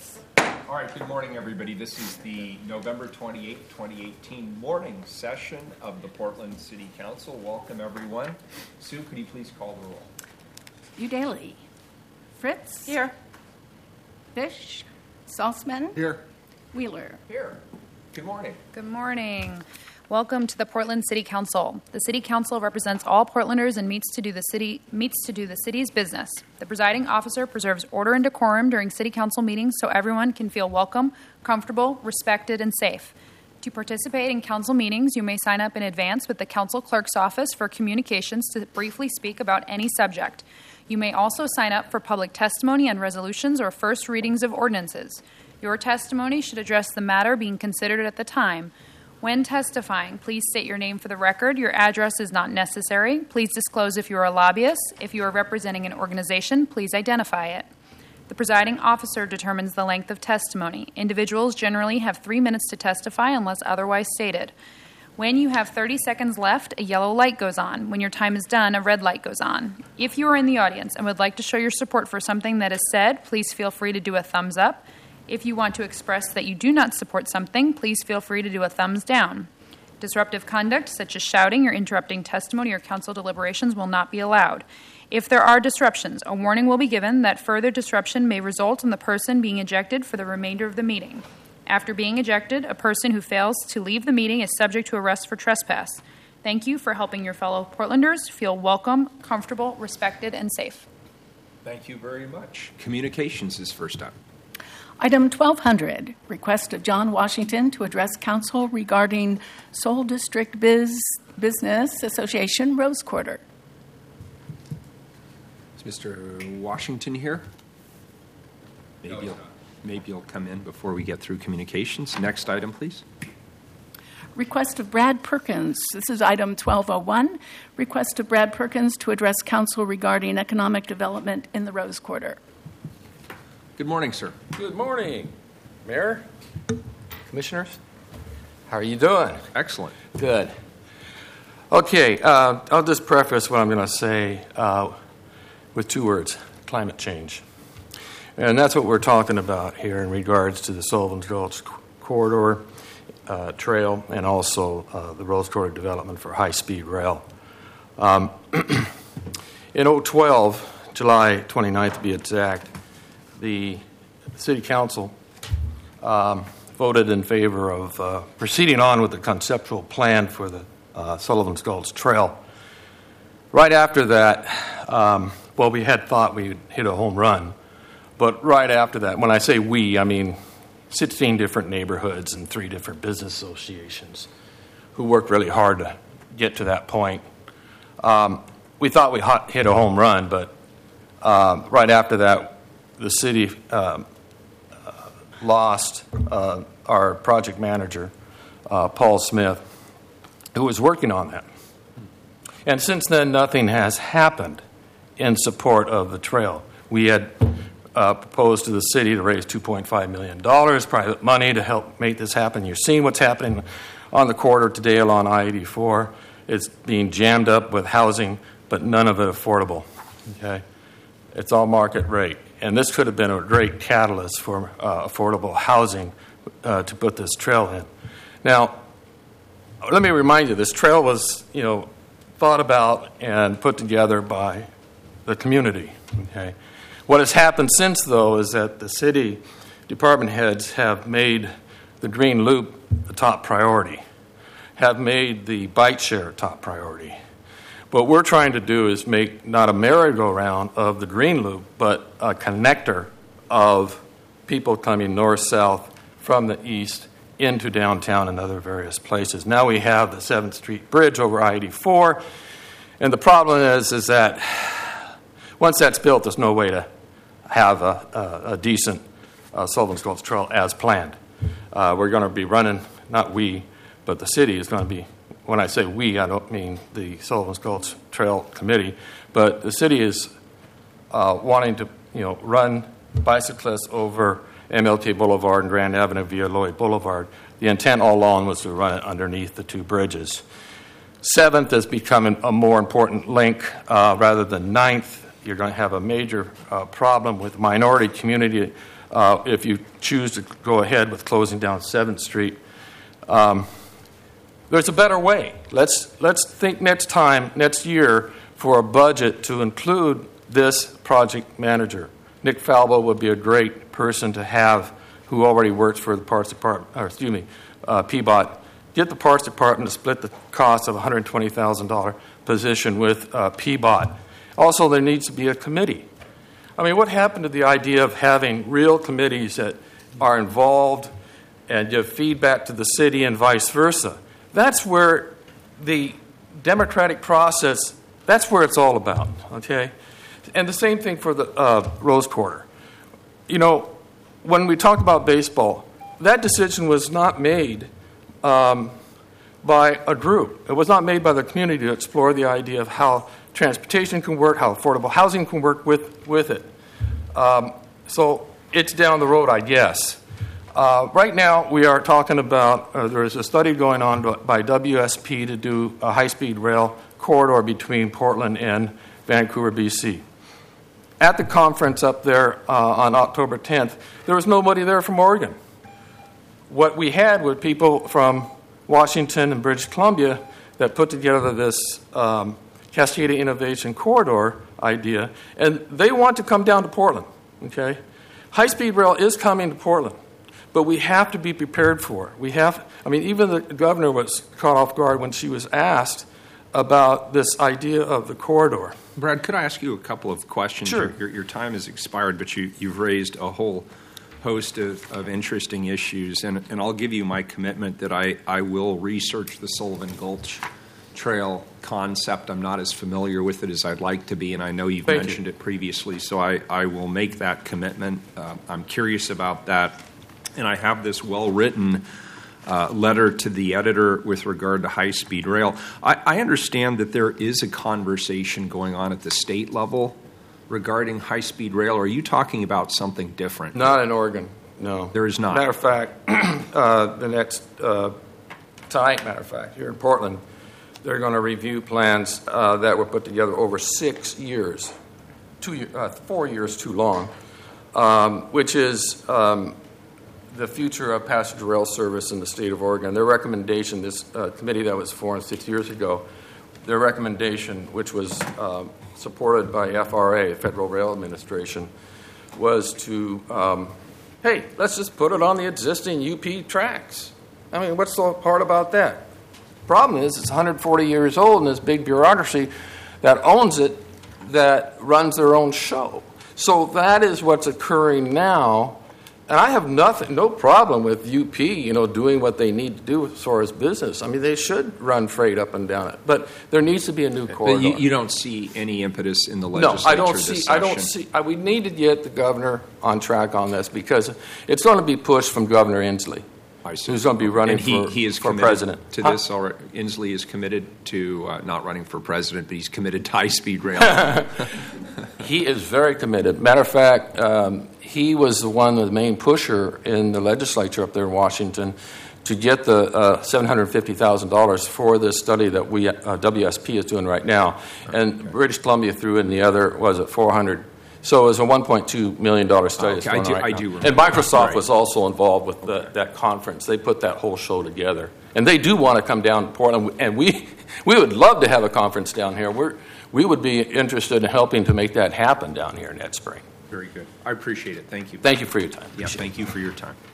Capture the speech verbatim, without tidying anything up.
Fritz. All right, good morning, everybody. This is the November twenty-eighth, twenty eighteen morning session of the Portland City Council. Welcome, everyone. Sue, could you please call the roll? Udaly. Fritz. Here. Fish. Salzman. Here. Wheeler. Here. Good morning. Good morning. Welcome to the Portland City Council. The City Council represents all Portlanders and meets to do the city meets to do the city's business. The presiding officer preserves order and decorum during City Council meetings so everyone can feel welcome, comfortable, respected, and safe. To participate in council meetings, you may sign up in advance with the council clerk's office for communications to briefly speak about any subject. You may also sign up for public testimony on resolutions or first readings of ordinances. Your testimony should address the matter being considered at the time. When testifying, please state your name for the record. Your address is not necessary. Please disclose if you are a lobbyist. If you are representing an organization, please identify it. The presiding officer determines the length of testimony. Individuals generally have three minutes to testify unless otherwise stated. When you have thirty seconds left, a yellow light goes on. When your time is done, a red light goes on. If you are in the audience and would like to show your support for something that is said, please feel free to do a thumbs up. If you want to express that you do not support something, please feel free to do a thumbs down. Disruptive conduct, such as shouting or interrupting testimony or council deliberations, will not be allowed. If there are disruptions, a warning will be given that further disruption may result in the person being ejected for the remainder of the meeting. After being ejected, a person who fails to leave the meeting is subject to arrest for trespass. Thank you for helping your fellow Portlanders feel welcome, comfortable, respected, and safe. Thank you very much. Communications is first up. Item twelve hundred, request of John Washington to address council regarding Seoul District Biz Business Association Rose Quarter. Is Mister Washington here? Maybe, No, he'll, maybe he'll come in before we get through communications. Next item, please. Request of Brad Perkins. This is item twelve oh one. Request of Brad Perkins to address council regarding economic development in the Rose Quarter. Good morning, sir. Good morning, Mayor, Commissioners. How are you doing? Excellent. Good. Okay, uh, I'll just preface what I'm going to say uh, with two words, climate change. And that's what we're talking about here in regards to the Sullivan's Gulch Corridor uh, Trail and also uh, the Rose Quarter development for high-speed rail. Um, in oh twelve, July twenty-ninth to be exact, the City Council um, voted in favor of uh, proceeding on with the conceptual plan for the uh, Sullivan's Gulch Trail. Right after that, um, well, we had thought we'd hit a home run, but right after that, when I say we, I mean sixteen different neighborhoods and three different business associations who worked really hard to get to that point. Um, we thought we hit a home run, but uh, right after that, the city um, uh, lost uh, our project manager, uh, Paul Smith, who was working on that. And since then, nothing has happened in support of the trail. We had uh, proposed to the city to raise two point five million dollars, private money, to help make this happen. You're seeing what's happening on the corridor today along I eighty-four. It's being jammed up with housing, but none of it affordable. Okay, it's all market rate. And this could have been a great catalyst for uh, affordable housing uh, to put this trail in. Now, let me remind you, this trail was, you know, thought about and put together by the community. Okay, what has happened since, though, is that the city department heads have made the Green Loop the top priority, have made the bike share top priority. What we're trying to do is make not a merry-go-round of the Green Loop, but a connector of people coming north-south from the east into downtown and other various places. Now we have the seventh Street Bridge over I eighty-four, and the problem is, is that once that's built, there's no way to have a, a, a decent uh, Sullivan's Gulch Trail as planned. Uh, we're going to be running, not we, but the city is going to be. When I say we, I don't mean the Sullivan's Gulch Trail Committee, but the city is uh, wanting to, you know, run bicyclists over M L K Boulevard and Grand Avenue via Lloyd Boulevard. The intent all along was to run it underneath the two bridges. Seventh is becoming a more important link uh, rather than ninth. You're going to have a major uh, problem with minority community uh, if you choose to go ahead with closing down seventh Street. Um, there's a better way. Let's, let's think next time, next year, for a budget to include this project manager. Nick Falbo would be a great person to have who already works for the Parks Department, or excuse me, uh, P B O T. Get the Parks Department to split the cost of a one hundred twenty thousand dollars position with uh, P B O T. Also, there needs to be a committee. I mean, what happened to the idea of having real committees that are involved and give feedback to the city and vice versa? That's where the democratic process, that's where it's all about, okay? And the same thing for the uh, Rose Quarter. You know, when we talk about baseball, that decision was not made um, by a group. It was not made by the community to explore the idea of how transportation can work, how affordable housing can work with, with it. Um, so it's down the road, I guess. Uh, right now, we are talking about, uh, there is a study going on by W S P to do a high-speed rail corridor between Portland and Vancouver, B C. At the conference up there uh, on October tenth, there was nobody there from Oregon. What we had were people from Washington and British Columbia that put together this um, Cascada Innovation Corridor idea, and they want to come down to Portland, okay? High-speed rail is coming to Portland, but we have to be prepared for it. We have, I mean, even the governor was caught off guard when she was asked about this idea of the corridor. Brad, could I ask you a couple of questions? Sure. Your, your time has expired, but you, you've raised a whole host of, of interesting issues, and, and I'll give you my commitment that I, I will research the Sullivan Gulch Trail concept. I'm not as familiar with it as I'd like to be, and I know you've Thank mentioned you. it previously, so I, I will make that commitment. Uh, I'm curious about that, and I have this well-written Uh, letter to the editor with regard to high-speed rail. I, I understand that there is a conversation going on at the state level regarding high-speed rail. Are you talking about something different? Not in Oregon, no. There is not. Matter of fact, uh, the next, uh, tonight, matter of fact, here in Portland, they're going to review plans uh, that were put together over six years, two, year, uh, four years too long, um, which is um, the future of passenger rail service in the state of Oregon. Their recommendation, this uh, committee that was formed six years ago, their recommendation, which was uh, supported by F R A, Federal Rail Administration, was to, um, hey, let's just put it on the existing U P tracks. I mean, what's so hard about that? Problem is, it's one hundred forty years old, and this big bureaucracy that owns it that runs their own show. So that is what's occurring now. And I have nothing, no problem with U P, you know, doing what they need to do as far as business. I mean, they should run freight up and down it, but there needs to be a new corridor. But you, you don't see any impetus in the No, legislature I don't this see. session? I don't see. I, we need to get the governor on track on this because it's going to be pushed from Governor Inslee, I see. who's going to be running and he, for, he is for committed president. to Huh? this already. Inslee is committed to uh, not running for president, but he's committed to high-speed rail. He is very committed. Matter of fact, um, he was the one, the main pusher in the legislature up there in Washington to get the uh, seven hundred fifty thousand dollars for this study that we uh, W S P is doing right now. And okay. British Columbia threw in the other, was it four hundred? So it was a one point two million dollars study. Okay, that's going I do, on right I now. do remember. And Microsoft right. was also involved with the, that conference. They put that whole show together. And they do want to come down to Portland, and we we would love to have a conference down here. We're, we would be interested in helping to make that happen down here next spring. Very good. I appreciate it. Thank you. Thank you for your time. Yeah, thank you for your time.